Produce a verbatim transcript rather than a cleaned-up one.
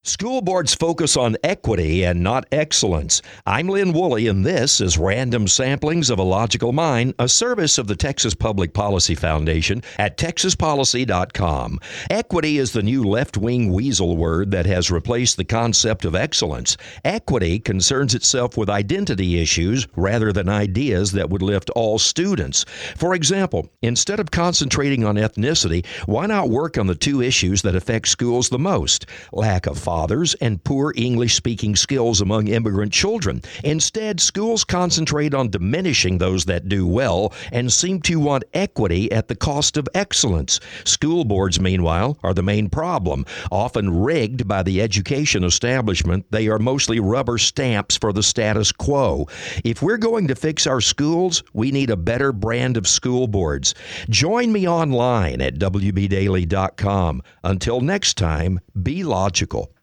School boards focus on equity and not excellence. I'm Lynn Woolley, and this is Random Samplings of a Logical Mind, a service of the Texas Public Policy Foundation at texas policy dot com. Equity is the new left-wing weasel word that has replaced the concept of excellence. Equity concerns itself with identity issues rather than ideas that would lift all students. For example, instead of concentrating on ethnicity, why not work on the two issues that affect schools the most? Lack of fathers and poor English-speaking skills among immigrant children. Instead, schools concentrate on diminishing those that do well and seem to want equity at the cost of excellence. School boards, meanwhile, are the main problem. Often rigged by the education establishment, they are mostly rubber stamps for the status quo. If we're going to fix our schools, we need a better brand of school boards. Join me online at w b daily dot com. Until next time, be logical.